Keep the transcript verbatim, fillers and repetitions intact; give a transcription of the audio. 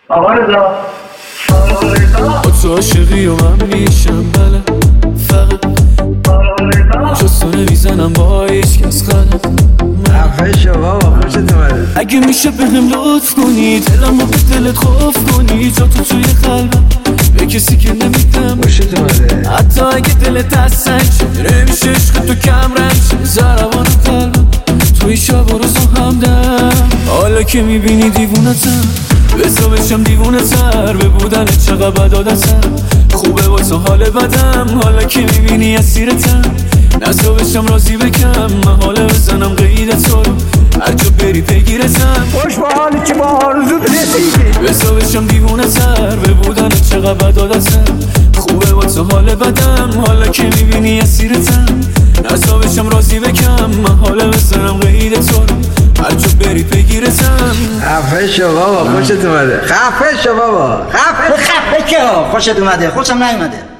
آقا رضا با تو عاشقی و من میشم بله فقط جستونه میزنم با هیچ کس غلط عفه شو بابا خوشت اومده. اگه میشه بهم لطف کنی دلم رو به دلت خوف کنی جا تو توی قلبم به کسی که نمیدم خوشت اومده. حتی اگه دلت از سنگ شه نمیشه عشق تو کم رنگ شه زربان قلبم توی شب و روز همدم حالا که میبینی دیوونتم بزا بشم دیوونه تر به بودنت چقدر بد عادتم خوبه با تو حال بدم حالا که میبینی اسیرتم نزا بشم راضی بکم من حاله بزنم قید تو رو هر جا بری پیگیرتم خوش با حالی که با آرزوت رسیدی بزا بشم دیوونه تر به بودنت چقدر بد عادتم خوبه با تو حال بدم حالا که میبینی اسیرتم نزا بشم راضی بکم من حاله بزنم قید تو رو هر جا بری پیگیرتم خفه شو بابا خوشت اومده. خفه شو بابا خفه خفه که خوشت اومده خوشم نیومده.